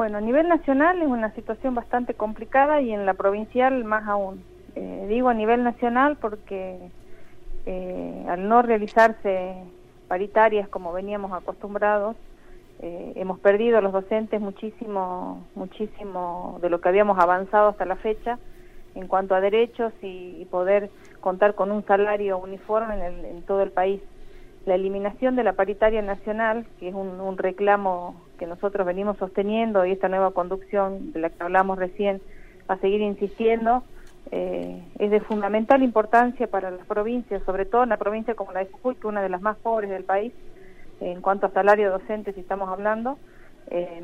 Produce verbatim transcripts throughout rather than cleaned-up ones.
Bueno, a nivel nacional es una situación bastante complicada y en la provincial más aún. Eh, digo a nivel nacional porque eh, al no realizarse paritarias como veníamos acostumbrados, eh, hemos perdido los docentes muchísimo, muchísimo de lo que habíamos avanzado hasta la fecha en cuanto a derechos y, y poder contar con un salario uniforme en, el, en todo el país. La eliminación de la paritaria nacional, que es un, un reclamo que nosotros venimos sosteniendo, y esta nueva conducción de la que hablamos recién va a seguir insistiendo, eh, es de fundamental importancia para las provincias, sobre todo en la provincia como la de Jujuy, que es una de las más pobres del país, en cuanto a salario docente, si estamos hablando, eh,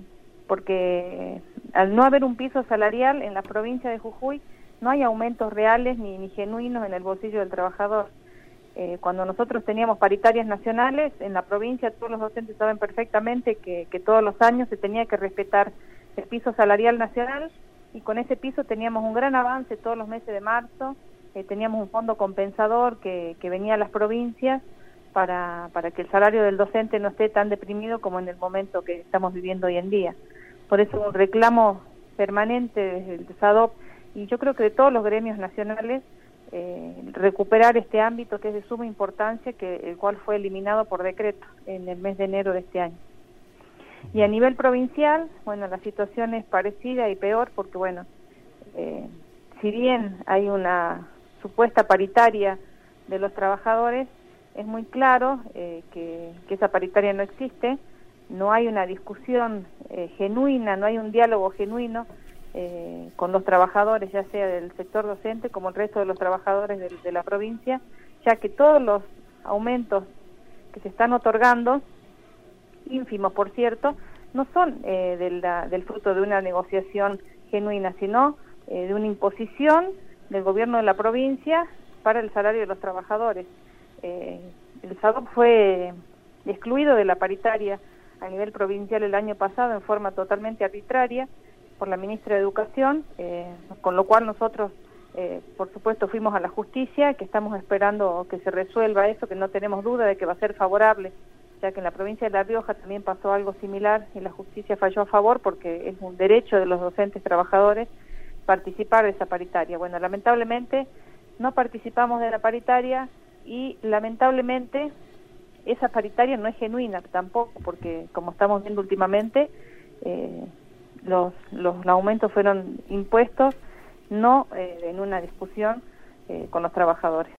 porque al no haber un piso salarial en la provincia de Jujuy, no hay aumentos reales ni, ni genuinos en el bolsillo del trabajador. Eh, cuando nosotros teníamos paritarias nacionales, en la provincia todos los docentes saben perfectamente que, que todos los años se tenía que respetar el piso salarial nacional, y con ese piso teníamos un gran avance todos los meses de marzo, eh, teníamos un fondo compensador que, que venía a las provincias para, para que el salario del docente no esté tan deprimido como en el momento que estamos viviendo hoy en día. Por eso un reclamo permanente desde el SADOP, y yo creo que de todos los gremios nacionales, Eh, recuperar este ámbito que es de suma importancia, que el cual fue eliminado por decreto en el mes de enero de este año. Y a nivel provincial, bueno, la situación es parecida y peor porque, bueno, eh, si bien hay una supuesta paritaria de los trabajadores, es muy claro eh, que, que esa paritaria no existe, no hay una discusión eh, genuina, no hay un diálogo genuino Eh, con los trabajadores, ya sea del sector docente como el resto de los trabajadores de, de la provincia, ya que todos los aumentos que se están otorgando, ínfimos por cierto, no son eh, de la, del fruto de una negociación genuina, sino eh, de una imposición del gobierno de la provincia para el salario de los trabajadores. Eh, el SADOP fue excluido de la paritaria a nivel provincial el año pasado en forma totalmente arbitraria por la ministra de Educación, eh, con lo cual nosotros, eh, por supuesto, fuimos a la justicia, que estamos esperando que se resuelva eso, que no tenemos duda de que va a ser favorable, ya que en la provincia de La Rioja también pasó algo similar y la justicia falló a favor porque es un derecho de los docentes trabajadores participar de esa paritaria. Bueno, lamentablemente no participamos de la paritaria y lamentablemente esa paritaria no es genuina tampoco, porque como estamos viendo últimamente, eh, Los, los aumentos fueron impuestos no eh, en una discusión eh, con los trabajadores.